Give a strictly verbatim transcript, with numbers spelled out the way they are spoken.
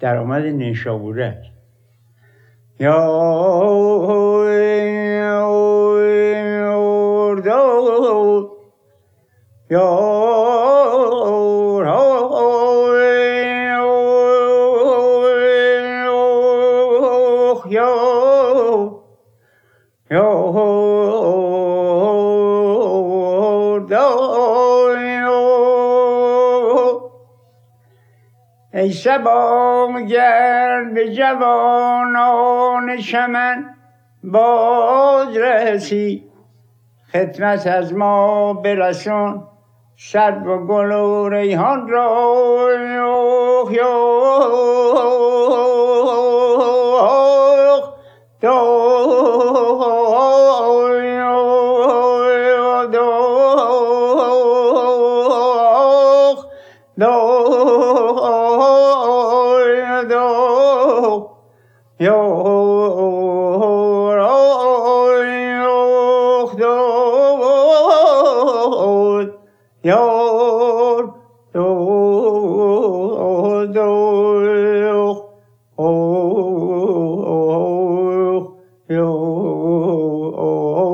درآمد نیشابوره یا یا ای صبا گرد به جوانان چمن باز رسی، خدمت از ما برسان سرو و گل و ریحان را. Oh